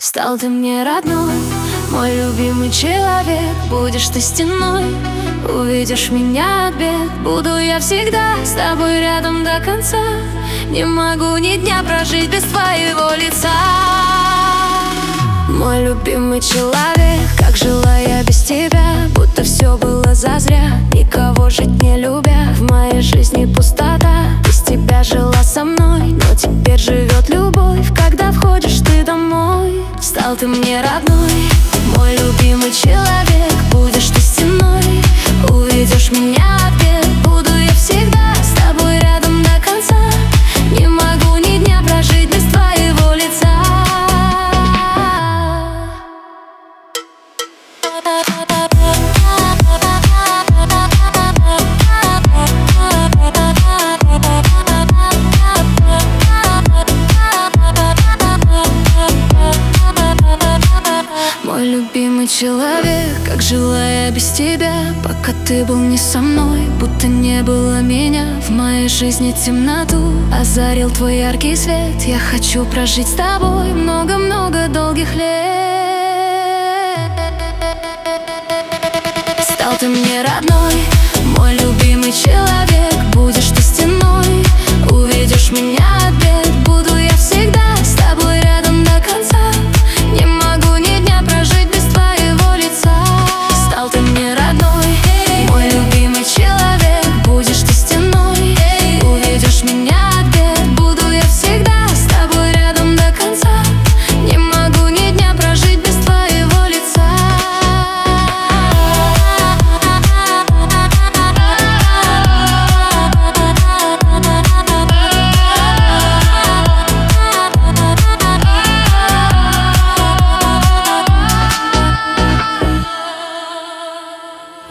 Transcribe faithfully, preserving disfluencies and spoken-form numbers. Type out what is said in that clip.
Стал ты мне родной, мой любимый человек. Будешь ты стеной, увидишь меня от бед. Буду я всегда с тобой рядом до конца. Не могу ни дня прожить без твоего лица. Мой любимый человек, как жила я без тебя, будто все было зазря, никого жить не любя. В моей жизни пустота, без тебя жила со мной, но теперь живет любовь, когда входишь ты домой. Стал ты мне родной, мой любимый человек. Будешь ты стеной, увидишь меня от бед. Буду я всегда с тобой рядом до конца. Не могу ни дня прожить без твоего лица. Мой любимый человек, как жила я без тебя, пока ты был не со мной, будто не было меня. В моей жизни темноту озарил твой яркий свет. Я хочу прожить с тобой много-много долгих лет. Стал ты мне родной, мой любимый человек.